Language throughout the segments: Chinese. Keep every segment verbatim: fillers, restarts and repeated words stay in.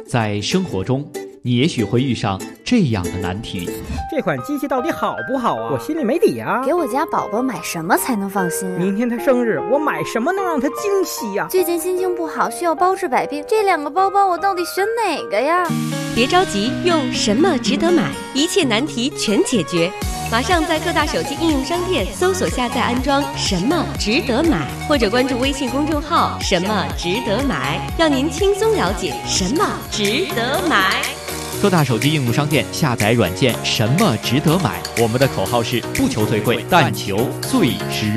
在生活中，你也许会遇上这样的难题： 这款机器到底好不好啊？我心里没底啊。 给我家宝宝买什么才能放心啊？ 明天他生日，我买什么能让他惊喜呀？ 最近心情不好，需要包治百病，这两个包包我到底选哪个呀？ 别着急，用什么值得买，一切难题全解决。马上在各大手机应用商店搜索下载安装什么值得买，或者关注微信公众号什么值得买，让您轻松了解什么值得买。 各大手机应用商店下载软件什么值得买，我们的口号是不求最贵，但求最值。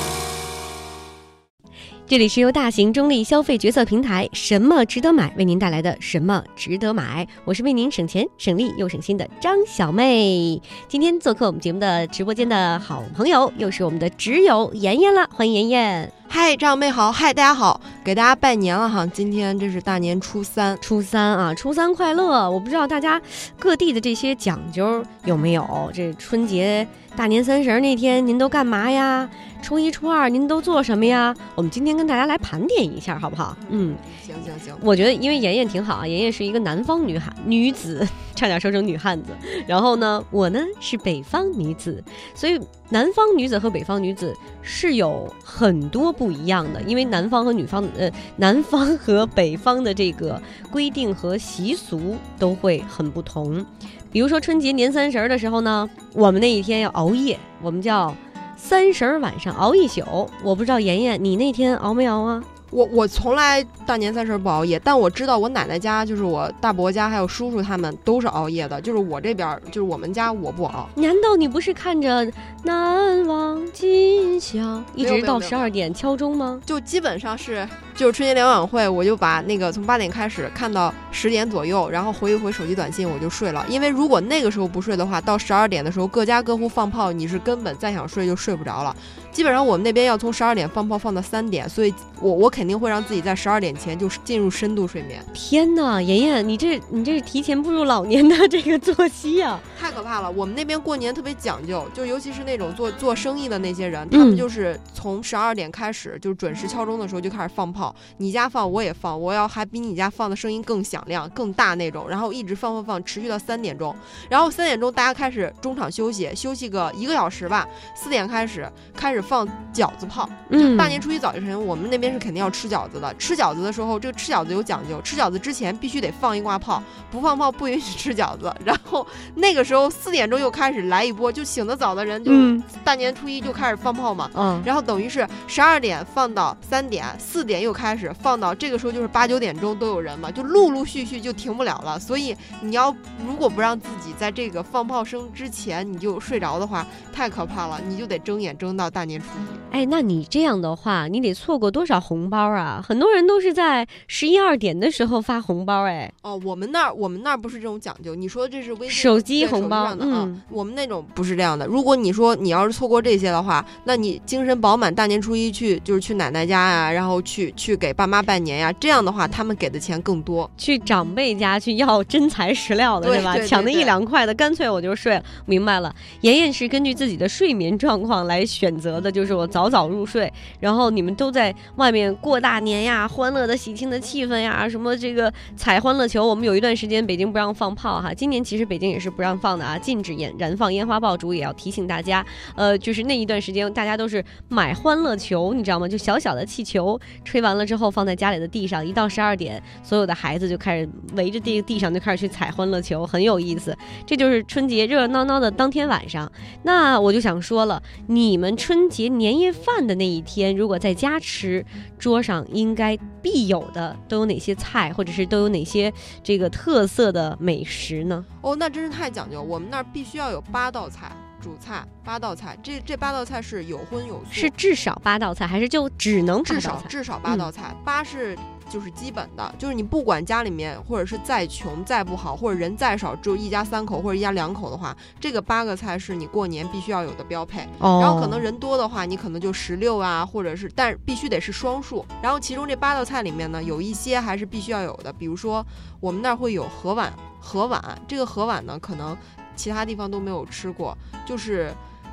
这里是由大型中立消费决策平台什么值得买为您带来的什么值得买，我是为您省钱省力又省心的张小妹。今天做客我们节目的直播间的好朋友又是我们的挚友妍妍了，欢迎妍妍。 嗨，张妹好，嗨，大家好，给大家拜年了哈！今天这是大年初三， 初三啊，初三快乐！我不知道大家各地的这些讲究有没有？这春节大年三十那天您都干嘛呀？初一初二您都做什么呀？我们今天跟大家来盘点一下，好不好？嗯， 行行行。 我觉得因为妍妍挺好啊，妍妍是一个南方女汉女子，差点说成女汉子。然后呢，我呢是北方女子，所以南方女子和北方女子是有很多不一样的，因为南方和女方呃，南方和北方的这个规定和习俗都会很不同。比如说春节年三十的时候呢，我们那一天要熬夜，我们叫三十晚上熬一宿。我不知道妍妍你那天熬没熬啊？ 我我从来大年三十不熬夜，但我知道我奶奶家，就是我大伯家还有叔叔他们都是熬夜的，就是我这边就是我们家我不熬。 难道你不是看着难忘今宵一直到十二点敲钟吗？ 就基本上是就是春节联欢晚会，我就把那个从八点开始看到十点左右，然后回一回手机短信我就睡了。因为如果那个时候不睡的话，到十二点的时候各家各户放炮，你是根本再想睡就睡不着了。基本上我们那边要从十二点放炮放到三点，所以我我肯定会让自己在十二点前就进入深度睡眠。 天哪，妍妍，你这你这是提前步入老年的这个作息啊， 太可怕了！我们那边过年特别讲究，就尤其是那种做做生意的那些人，他们就是从十二点开始，就是准时敲钟的时候就开始放炮。你家放我也放，我要还比你家放的声音更响亮、更大那种，然后一直放放放，持续到三点钟。然后三点钟大家开始中场休息，休息个一个小时吧。四点开始开始放饺子炮，就大年初一早晨，我们那边是肯定要吃饺子的。吃饺子的时候，这个吃饺子有讲究，吃饺子之前必须得放一挂炮，不放炮不允许吃饺子。然后那个时候四点钟又开始来一波，就醒得早的人就大年初一就开始放炮嘛。嗯，然后等于是十二点放到三点，四点又开始放到这个时候就是八九点钟都有人嘛，就陆陆续续就停不了了。所以你要如果不让自己在这个放炮声之前你就睡着的话，太可怕了，你就得睁眼睁到大年初一。 哎，那你这样的话，你得错过多少红包啊？很多人都是在十一二点的时候发红包，哎。 哦，我们那儿我们那儿不是这种讲究，你说这是微信手机红包上的啊、嗯，我们那种不是这样的。如果你说你要是错过这些的话，那你精神饱满，大年初一去就是去奶奶家呀，然后去去给爸妈拜年呀，这样的话他们给的钱更多。 去长辈家去要真材实料的，对吧？ 对对对对， 抢那一两块的，干脆我就睡了。明白了，妍妍是根据自己的睡眠状况来选择的，就是我早早入睡，然后你们都在外面过大年呀，欢乐的喜庆的气氛呀，什么这个踩欢乐球。我们有一段时间北京不让放炮哈，今年其实北京也是不让放的啊，禁止燃燃放烟花爆竹，也要提醒大家，呃，就是那一段时间大家都是买欢乐球，你知道吗？就小小的气球，吹完了之后放在家里的地上，一到十二点，所有的孩子就开始围着地地上就开始去踩欢乐球，很有意思。这就是春节热热闹闹的当天晚上。那我就想说了，你们春节年夜饭的那一天，如果在家吃，桌上应该必有的都有哪些菜，或者是都有哪些这个特色的美食呢？ 哦，那真是太讲究，我们那儿必须要有八道菜。主菜八道菜，这这八道菜是有荤有素， 是至少八道菜，还是就只能八道菜？ 至少至少八道菜，嗯、八是就是基本的，就是你不管家里面或者是再穷再不好，或者人再少，只有一家三口或者一家两口的话，这个八个菜是你过年必须要有的标配。哦、然后可能人多的话，你可能就十六啊，或者是，但必须得是双数。然后其中这八道菜里面呢，有一些还是必须要有的，比如说我们那儿会有河碗，河碗这个河碗呢，可能其他地方都没有吃过，就是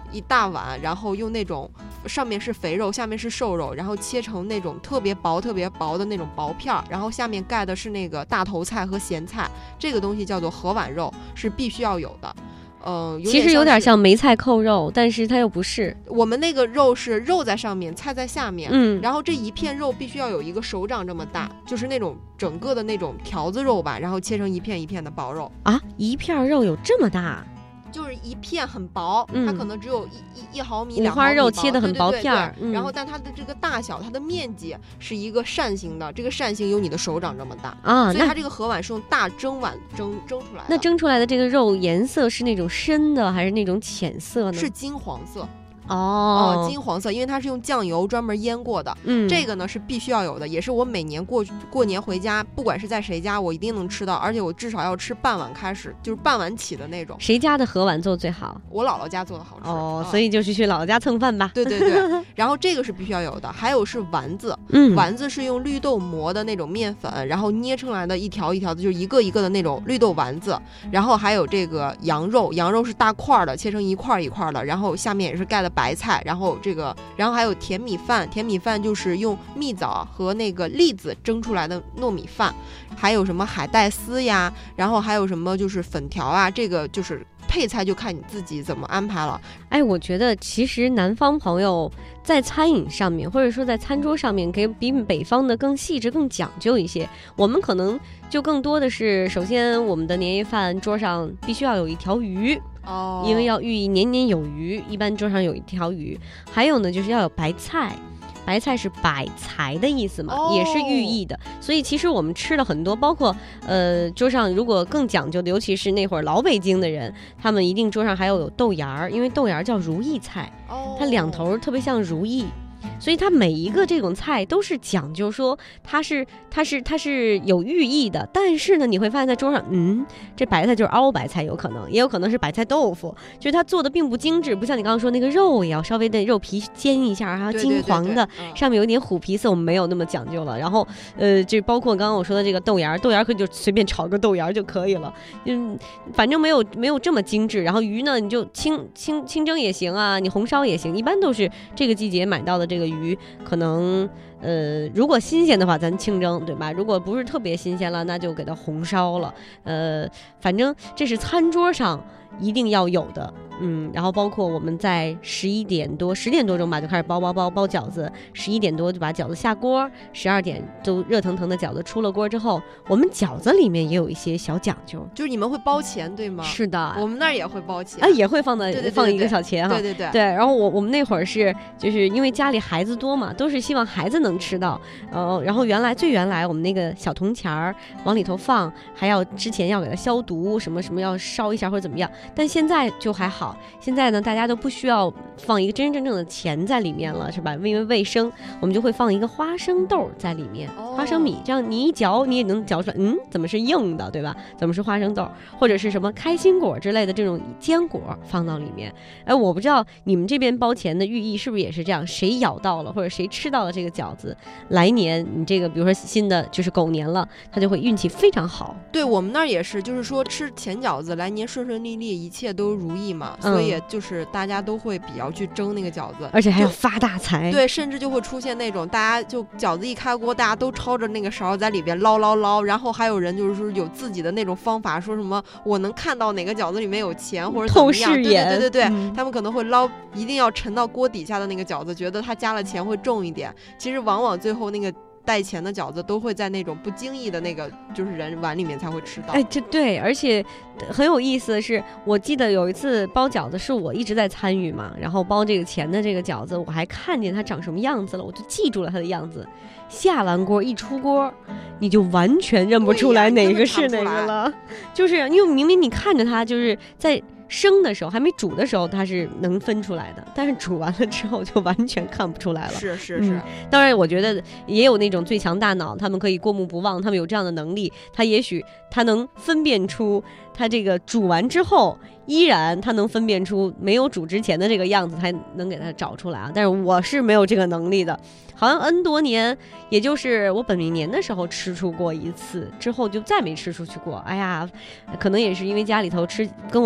一大碗，然后用那种上面是肥肉，下面是瘦肉，然后切成那种特别薄特别薄的那种薄片儿，然后下面盖的是那个大头菜和咸菜，这个东西叫做河碗肉，是必须要有的。呃， 其实有点像梅菜扣肉，但是它又不是。 我们那个肉是肉在上面，菜在下面， 嗯， 然后这一片肉必须要有一个手掌这么大，就是那种整个的那种条子肉吧，然后切成一片一片的薄肉啊，一片肉有这么大？ 就是一片很薄， 嗯、 它可能只有一一一毫米、 五花肉切的很薄片儿， 然后但它的这个大小，它的面积是一个扇形的，这个扇形有你的手掌这么大啊， 所以它这个河碗是用大蒸碗蒸蒸出来的。 那蒸出来的这个肉颜色是那种深的还是那种浅色呢？ 是金黄色。 哦, 哦，金黄色，因为它是用酱油专门腌过的。 嗯， 这个呢是必须要有的，也是我每年过过年回家，不管是在谁家，我一定能吃到，而且我至少要吃半碗开始，就是半碗起的那种。 谁家的河碗做最好？ 我姥姥家做的好吃。 哦， 嗯、 所以就是去姥姥家蹭饭吧。 对对对，然后这个是必须要有的，还有是丸子。 嗯， 丸子是用绿豆磨的那种面粉，然后捏出来的一条一条的，就是一个一个的那种绿豆丸子。然后还有这个羊肉，羊肉是大块的，切成一块一块的，然后下面也是盖的白菜，然后。这个，然后还有甜米饭，甜米饭就是用蜜枣和那个栗子蒸出来的糯米饭，还有什么海带丝呀，然后还有什么就是粉条啊，这个就是配菜就看你自己怎么安排了。 哎，我觉得其实南方朋友在餐饮上面，或者说在餐桌上面，给比北方的更细致、更讲究一些。我们可能就更多的是，首先我们的年夜饭桌上必须要有一条鱼。 哦， 因为要寓意年年有余，一般桌上有一条鱼。还有呢，就是要有白菜，白菜是百财的意思嘛， 哦、 也是寓意的。所以其实我们吃了很多，包括呃桌上如果更讲究的，尤其是那会儿老北京的人，他们一定桌上还要有豆芽儿，因为豆芽叫如意菜， 哦、 它两头特别像如意。所以它每一个这种菜都是讲究说它是它是它是有寓意的，但是呢，你会发现在桌上，嗯，这白菜就是凹白菜，有可能，也有可能是白菜豆腐，就是它做的并不精致，不像你刚刚说那个肉也要稍微的肉皮煎一下，还有金黄的， 对对对对嗯、 上面有一点虎皮色，我们没有那么讲究了。然后呃，就包括刚刚我说的这个豆芽，豆芽可以就随便炒个豆芽就可以了，嗯，反正没有没有这么精致。然后鱼呢，你就清清清蒸也行啊，你红烧也行，一般都是这个季节买到的这个鱼，可能呃如果新鲜的话咱清蒸，对吧？如果不是特别新鲜了，那就给它红烧了。呃，反正这是餐桌上一定要有的。嗯，然后包括我们在十一点多、十点多钟吧就开始包包包包饺子，十一点多就把饺子下锅，十二点都热腾腾的饺子出了锅之后，我们饺子里面也有一些小讲究， 就是你们会包钱对吗？ 是的， 我们那儿也会包钱啊，也会放在对对对对放一个小钱哈， 对对对对。然后我我们那会儿是就是因为家里孩子多嘛，都是希望孩子能吃到，呃，然后原来最原来我们那个小铜钱儿往里头放，还要之前要给它消毒，什么什么要烧一下或者怎么样，但现在就还好。现在呢，大家都不需要放一个真真正正的钱在里面了，是吧？因为卫生，我们就会放一个花生豆在里面， 哦、 花生米，这样你一嚼，你也能嚼出来，嗯，怎么是硬的，对吧？怎么是花生豆，或者是什么开心果之类的这种坚果放到里面。哎，我不知道你们这边包钱的寓意是不是也是这样？谁咬到了或者谁吃到了这个饺子，来年你这个比如说新的就是狗年了，他就会运气非常好。 对，我们那儿也是，就是说吃钱饺子，来年顺顺利利，一切都如意嘛， 嗯、 所以就是大家都会比较去蒸那个饺子， 而且还要发大财。 对，甚至就会出现那种大家就饺子一开锅，大家都抄着那个勺在里边捞捞捞，然后还有人就是说有自己的那种方法，说什么我能看到哪个饺子里面有钱或者怎么样， 透视眼， 对对对对对、 嗯， 他们可能会捞，一定要沉到锅底下的那个饺子，觉得他加了钱会重一点。其实往往最后那个带钱的饺子都会在那种不经意的那个就是人碗里面才会吃到。 哎，这对，而且很有意思的是，我记得有一次包饺子是我一直在参与嘛，然后包这个钱的这个饺子，我还看见它长什么样子了，我就记住了它的样子。下完锅一出锅，你就完全认不出来哪个是哪个了，就是因为明明你看着它就是在生的时候还没煮的时候它是能分出来的，但是煮完了之后就完全看不出来了。 是是是、 嗯、当然我觉得也有那种最强大脑，他们可以过目不忘，他们有这样的能力，他也许他能分辨出他这个煮完之后依然他能分辨出没有煮之前的这个样子，才能给他找出来啊。但是我是没有这个能力的，好像 N 多年，也就是我本命年的时候吃出过一次，之后就再没吃出去过。哎呀，可能也是因为家里头吃跟我蒸饺子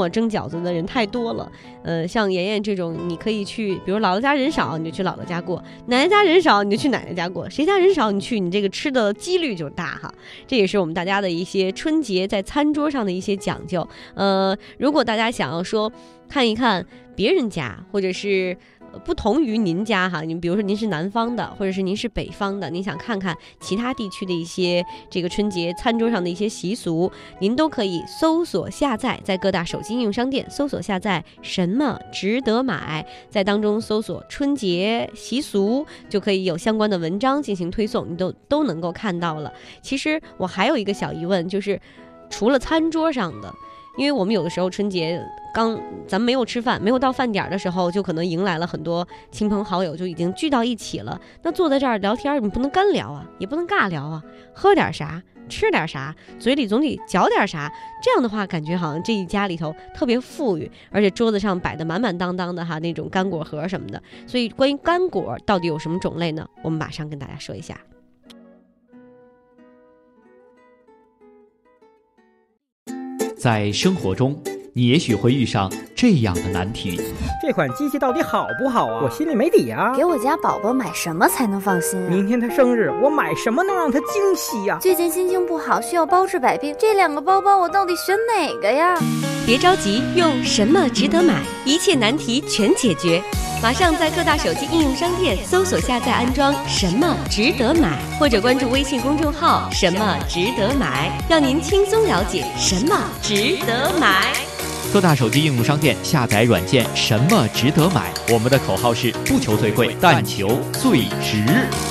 子的人太多了。呃，像妍妍这种，你可以去，比如姥姥家人少，你就去姥姥家过；奶奶家人少，你就去奶奶家过；谁家人少，你去，你这个吃的几率就大哈。这也是我们大家的一些春节在餐桌上的一些讲究。呃，如果大家想要说看一看别人家，或者是不同于您家哈，你比如说您是南方的，或者是您是北方的，您想看看其他地区的一些这个春节餐桌上的一些习俗，您都可以搜索下载，在各大手机应用商店搜索下载什么值得买，在当中搜索春节习俗，就可以有相关的文章进行推送，你都都能够看到了。其实我还有一个小疑问，就是除了餐桌上的，因为我们有的时候春节刚咱们没有吃饭，没有到饭点的时候，就可能迎来了很多亲朋好友，就已经聚到一起了。那坐在这儿聊天，你不能干聊啊，也不能尬聊啊，喝点啥，吃点啥，嘴里总得嚼点啥。这样的话，感觉好像这一家里头特别富裕，而且桌子上摆的满满当当的哈，那种干果盒什么的。所以关于干果到底有什么种类呢？我们马上跟大家说一下。 在生活中，你也许会遇上这样的难题： 这款机器到底好不好啊？我心里没底啊。 给我家宝宝买什么才能放心啊？ 明天他生日，我买什么能让他惊喜呀？ 最近心情不好，需要包治百病，这两个包包我到底选哪个呀？ 别着急，用什么值得买，一切难题全解决。马上在各大手机应用商店搜索下载安装什么值得买，或者关注微信公众号什么值得买，让您轻松了解什么值得买。 各大手机应用商店下载软件什么值得买，我们的口号是不求最贵，但求最值。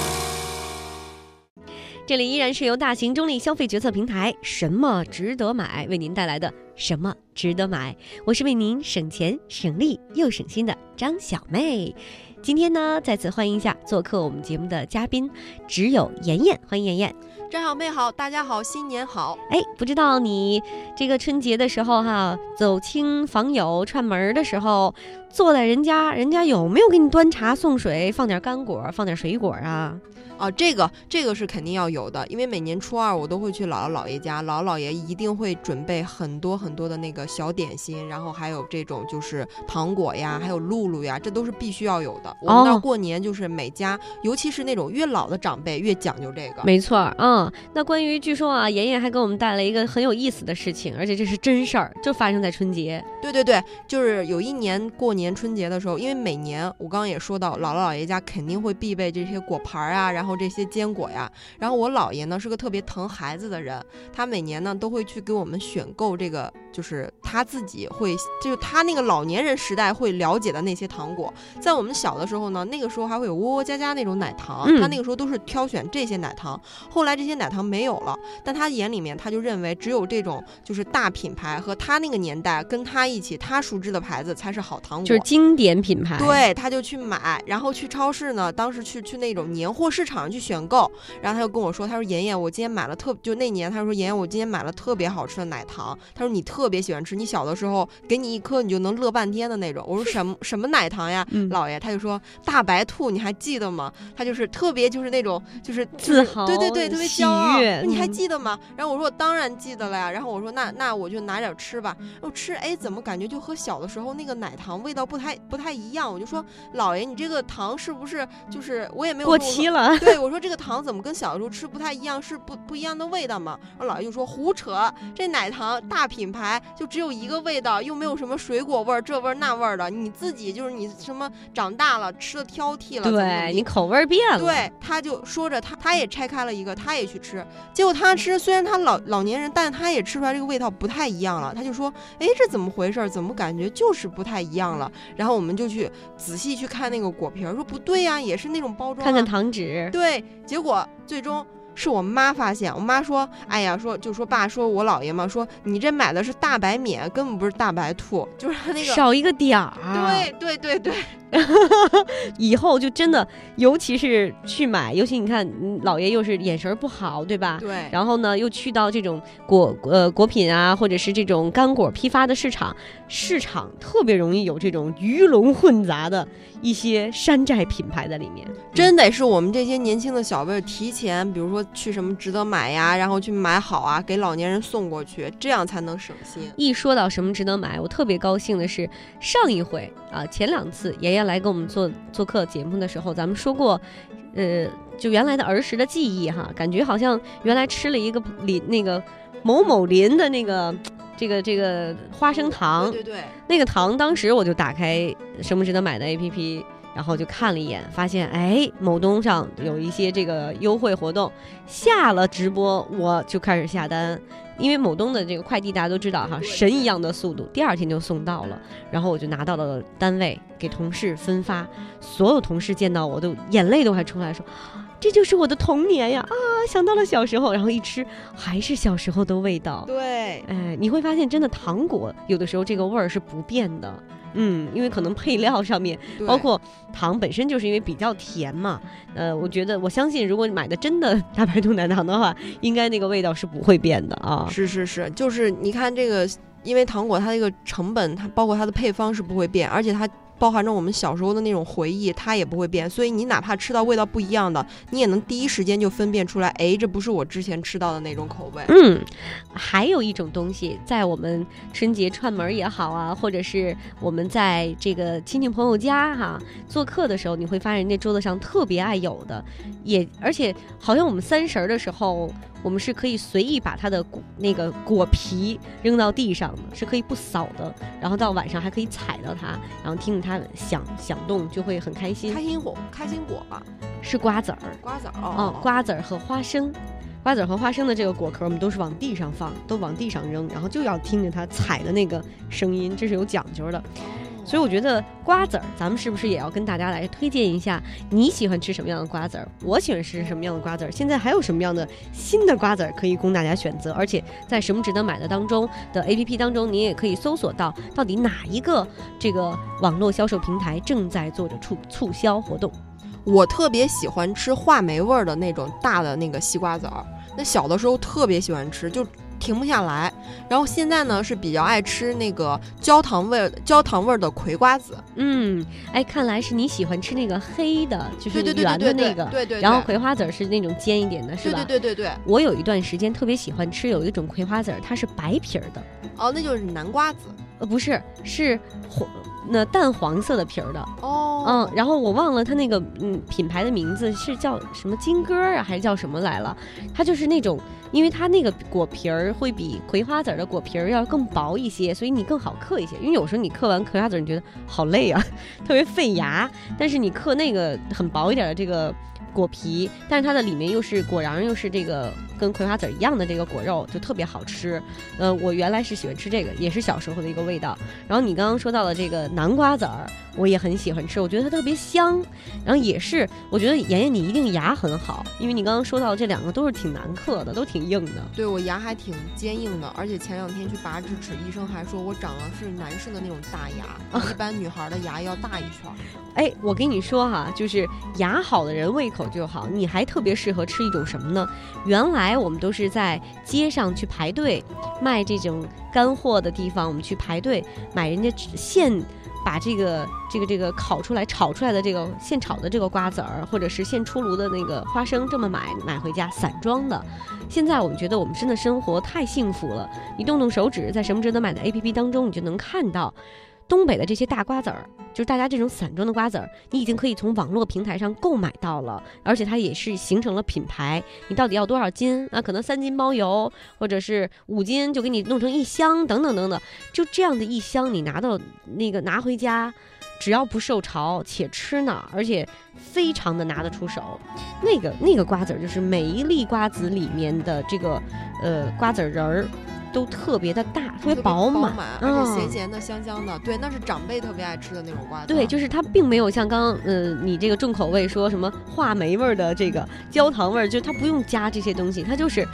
这里依然是由大型中立消费决策平台什么值得买为您带来的什么值得买，我是为您省钱省力又省心的张小妹。今天呢，再次欢迎一下做客我们节目的嘉宾，只有妍妍，欢迎妍妍。 张小妹好，大家好，新年好。 哎，不知道你这个春节的时候哈，走亲访友串门的时候，坐在人家，人家有没有给你端茶送水，放点干果，放点水果啊？ 啊，这个这个是肯定要有的，因为每年初二我都会去姥姥姥爷家，姥姥姥爷一定会准备很多很多的那个小点心，然后还有这种就是糖果呀，还有露露呀，这都是必须要有的。我们到过年就是每家，哦、尤其是那种越老的长辈越讲究这个。 没错，嗯，那关于据说啊，妍妍还给我们带来一个很有意思的事情，而且这是真事儿，就发生在春节。 对对对，就是有一年过年春节的时候，因为每年我刚刚也说到，姥姥姥爷家肯定会必备这些果盘啊，然后这些坚果呀，然后我姥爷呢是个特别疼孩子的人，他每年呢都会去给我们选购这个，就是他自己会，就是他那个老年人时代会了解的那些糖果。在我们小的时候呢，那个时候还会有窝窝家家那种奶糖， 嗯、 他那个时候都是挑选这些奶糖。后来这些奶糖没有了，但他眼里面他就认为只有这种就是大品牌和他那个年代跟他一起他熟知的牌子才是好糖果， 就是经典品牌。 对，他就去买，然后去超市呢，当时去去那种年货市场去选购，然后他就跟我说，他说妍妍，我今天买了特，就那年他说妍妍，我今天买了特别好吃的奶糖，他说你特别喜欢吃，你小的时候给你一颗你就能乐半天的那种。我说什么什么奶糖呀，嗯、姥爷？他就说大白兔，你还记得吗？他就是特别就是那种就是自豪， 对对对，特别骄傲， 嗯、 你还记得吗？然后我说我当然记得了呀，然后我说那那我就拿点吃吧，我吃，哎，怎么感觉就和小的时候那个奶糖味道不太不太一样？我就说姥爷，你这个糖是不是就是我也没有过期了？ 对，我说这个糖怎么跟小的时候吃不太一样，是不不一样的味道吗？然后姥爷就说胡扯，这奶糖大品牌就只有一个味道，又没有什么水果味儿这味儿那味儿的，你自己就是你什么长大了吃的挑剔了， 对你口味变了。 对，他就说着他他也拆开了一个，他也去吃，结果他吃，虽然他老老年人，但他也吃出来这个味道不太一样了。他就说，哎，这怎么回事？怎么感觉就是不太一样了？然后我们就去仔细去看那个果皮，说不对呀、啊，也是那种包装、啊， 看看糖纸。 对，结果最终是我妈发现，我妈说，哎呀，说就说爸说我姥爷嘛，说你这买的是大白免，根本不是大白兔，就是那个少一个点儿。 对对对对。 以后就真的，尤其是去买，尤其你看，姥爷又是眼神不好，对吧？ 对。 然后呢，又去到这种果呃果品啊，或者是这种干果批发的市场，市场特别容易有这种鱼龙混杂的一些山寨品牌在里面。 真得是我们这些年轻的小辈提前，比如说去什么值得买呀，然后去买好啊，给老年人送过去，这样才能省心。 一说到什么值得买，我特别高兴的是，上一回啊，前两次爷爷来跟我们做做客节目的时候，咱们说过，呃，就原来的儿时的记忆哈，感觉好像原来吃了一个林那个某某林的那个这个这个花生糖， 对对对， 那个糖当时我就打开什么值得买的 A P P。然后就看了一眼，发现哎，某东上有一些这个优惠活动，下了直播我就开始下单，因为某东的这个快递大家都知道哈，神一样的速度，第二天就送到了，然后我就拿到了单位给同事分发，所有同事见到我都眼泪都还出来说，这就是我的童年呀啊，想到了小时候，然后一吃还是小时候的味道。 对， 哎，你会发现真的糖果有的时候这个味儿是不变的。嗯，因为可能配料上面，包括糖本身就是因为比较甜嘛，呃，我觉得我相信，如果你买的真的大白兔奶糖的话，应该那个味道是不会变的啊。 是是是，就是你看这个，因为糖果它这个成本，它包括它的配方是不会变，而且它包含着我们小时候的那种回忆，它也不会变，所以你哪怕吃到味道不一样的，你也能第一时间就分辨出来，哎，这不是我之前吃到的那种口味。 嗯，还有一种东西，在我们春节串门也好啊，或者是我们在这个亲戚朋友家哈、啊、做客的时候，你会发现人家桌子上特别爱有的，也而且好像我们三十的时候，我们是可以随意把它的那个果皮扔到地上的，是可以不扫的，然后到晚上还可以踩到它，然后听着它响响动，就会很开心。 开心果，开心果吧， 是瓜子儿， 瓜子儿哦、 嗯，瓜子儿和花生。瓜子和花生的这个果壳我们都是往地上放，都往地上扔，然后就要听着它踩的那个声音，这是有讲究的。所以我觉得瓜子儿咱们是不是也要跟大家来推荐一下，你喜欢吃什么样的瓜子儿，我喜欢吃什么样的瓜子儿，现在还有什么样的新的瓜子儿可以供大家选择，而且在什么值得买的当中的 A P P 当中，你也可以搜索到到底哪一个这个网络销售平台正在做着促促销活动。 我特别喜欢吃话梅味儿的那种大的那个西瓜籽儿，那小的时候特别喜欢吃，就停不下来。然后现在呢是比较爱吃那个焦糖味焦糖味的葵瓜子。 嗯，哎，看来是你喜欢吃那个黑的，就是圆的那个， 对对对。 然后葵花籽是那种尖一点的，是吧？ 对对对对对。 我有一段时间特别喜欢吃有一种葵花籽，它是白皮儿的。 哦，那就是南瓜子。 呃，不是，是黄那淡黄色的皮儿的。 哦， 嗯，然后我忘了它那个嗯品牌的名字是叫什么金鸽啊，还是叫什么来了？它就是那种，因为它那个果皮儿会比葵花籽的果皮儿要更薄一些，所以你更好嗑一些。因为有时候你嗑完葵花籽，你觉得好累啊，特别费牙。但是你嗑那个很薄一点的这个果皮，但是它的里面又是果瓤，又是这个跟葵花籽一样的这个果肉，就特别好吃。呃，我原来是喜欢吃这个，也是小时候的一个味道。然后你刚刚说到的这个南瓜籽儿，我也很喜欢吃，我觉得它特别香。然后也是，我觉得妍妍你一定牙很好，因为你刚刚说到这两个都是挺难嗑的，都挺硬的。 对，我牙还挺坚硬的，而且前两天去拔智齿，医生还说我长了是男生的那种大牙，啊、一般女孩的牙要大一圈。 哎，我跟你说哈，就是牙好的人胃口就好，你还特别适合吃一种什么呢？原来我们都是在街上去排队卖这种干货的地方，我们去排队买人家现把这个这个这个烤出来炒出来的这个现炒的这个瓜子儿，或者是现出炉的那个花生，这么买买回家散装的。现在我们觉得我们真的生活太幸福了，你动动手指，在什么值得买的 A P P 当中，你就能看到东北的这些大瓜子儿，就是大家这种散装的瓜子儿，你已经可以从网络平台上购买到了，而且它也是形成了品牌。你到底要多少斤啊？可能三斤包邮，或者是五斤就给你弄成一箱，等等等等。就这样的一箱，你拿到那个拿回家，只要不受潮且吃呢，而且非常的拿得出手。那个那个瓜子儿，就是每一粒瓜子里面的这个呃瓜子仁儿。都特别的大，特别饱满， 而且咸咸的、香香的。对，那是长辈特别爱吃的那种瓜子。 对，就是它并没有像刚刚呃你这个重口味说什么话梅味的这个焦糖味，就它不用加这些东西，它就是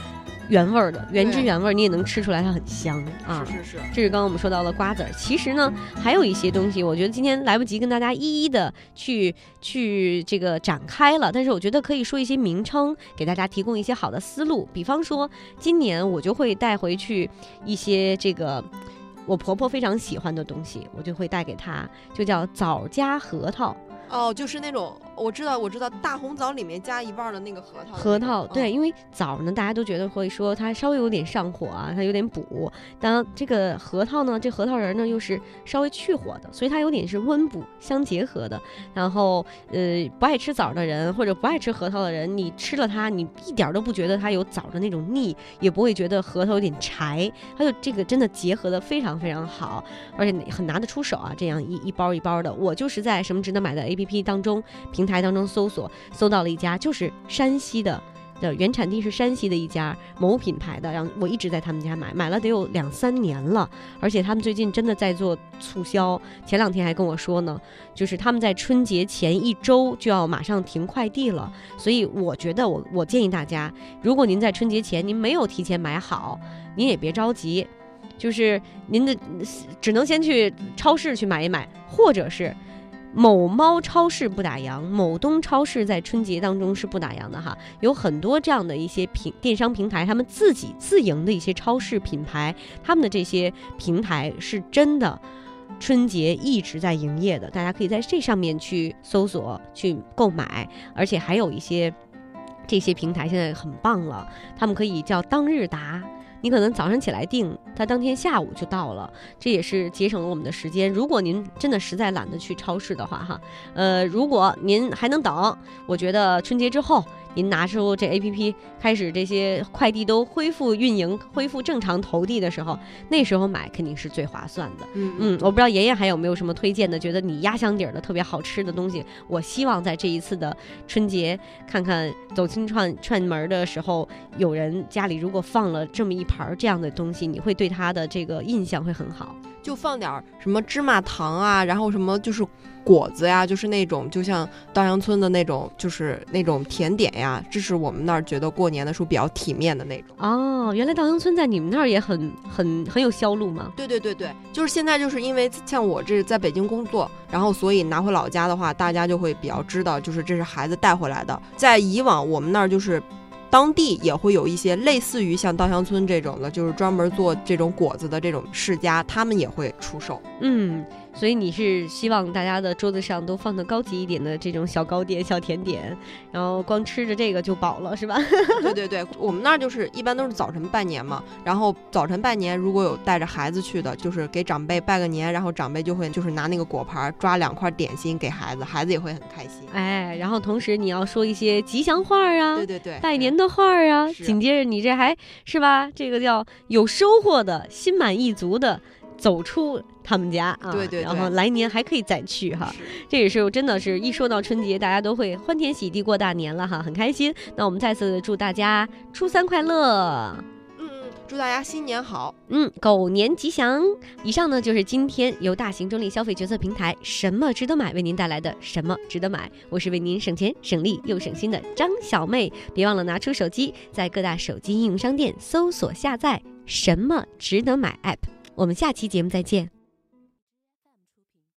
原味儿的，原汁原味，你也能吃出来它很香啊。 是是是， 这是刚刚我们说到了瓜子儿，其实呢还有一些东西，我觉得今天来不及跟大家一一的去去这个展开了，但是我觉得可以说一些名称，给大家提供一些好的思路。比方说，今年我就会带回去一些这个我婆婆非常喜欢的东西，我就会带给她，就叫枣加核桃。 哦，就是那种我知道我知道大红枣里面加一半的那个核桃。 核桃对， 嗯、 因为枣呢，大家都觉得会说它稍微有点上火啊，它有点补。当然，这个核桃呢，这核桃仁呢又是稍微去火的，所以它有点是温补相结合的。然后，呃，不爱吃枣的人或者不爱吃核桃的人，你吃了它，你一点都不觉得它有枣的那种腻，也不会觉得核桃有点柴，它就这个真的结合的非常非常好，而且很拿得出手啊。这样一一包一包的，我就是在什么值得买的 A P P 当中平台当中搜索搜到了一家，就是山西的的原产地是山西的一家某品牌的，然后我一直在他们家买，买了得有两三年了，而且他们最近真的在做促销，前两天还跟我说呢，就是他们在春节前一周就要马上停快递了，所以我觉得我我建议大家，如果您在春节前您没有提前买好，您也别着急，就是您的只能先去超市去买一买，或者是某猫超市不打烊，某东超市在春节当中是不打烊的哈，有很多这样的一些平电商平台，他们自己自营的一些超市品牌，他们的这些平台是真的春节一直在营业的，大家可以在这上面去搜索去购买，而且还有一些这些平台现在很棒了，他们可以叫当日达。你可能早上起来订，它当天下午就到了，这也是节省了我们的时间。如果您真的实在懒得去超市的话，哈，呃，如果您还能等，我觉得春节之后您拿出这 A P P 开始这些快递都恢复运营、恢复正常投递的时候，那时候买肯定是最划算的。 嗯嗯，我不知道爷爷还有没有什么推荐的，觉得你压箱底儿的特别好吃的东西。我希望在这一次的春节，看看走亲串串门的时候，有人家里如果放了这么一盘这样的东西，你会对他的这个印象会很好。 就放点什么芝麻糖啊，然后什么就是果子呀，就是那种就像稻香村的那种，就是那种甜点呀，这是我们那儿觉得过年的时候比较体面的那种。 哦，原来稻香村在你们那儿也很很很有销路吗？ 对对对对，就是现在就是因为像我这在北京工作，然后所以拿回老家的话，大家就会比较知道，就是这是孩子带回来的。在以往我们那儿就是当地也会有一些类似于像稻香村这种的，就是专门做这种果子的这种世家，他们也会出售。 嗯，所以你是希望大家的桌子上都放的高级一点的这种小糕点、小甜点，然后光吃着这个就饱了，是吧？ 对对对，我们那儿就是一般都是早晨拜年嘛，然后早晨拜年如果有带着孩子去的，就是给长辈拜个年，然后长辈就会就是拿那个果盘抓两块点心给孩子，孩子也会很开心。 哎，然后同时你要说一些吉祥话啊， 对对对， 拜年的话啊，紧接着你这还是吧，这个叫有收获的、心满意足的走出他们家啊， 对对对， 然后来年还可以再去哈，这也是真的是一说到春节，大家都会欢天喜地过大年了哈，很开心。那我们再次祝大家初三快乐。 祝大家新年好， 嗯，狗年吉祥。以上呢就是今天由大型中立消费决策平台什么值得买为您带来的什么值得买，我是为您省钱省力又省心的张小妹，别忘了拿出手机，在各大手机应用商店搜索下载什么值得买 app。我们下期节目再见。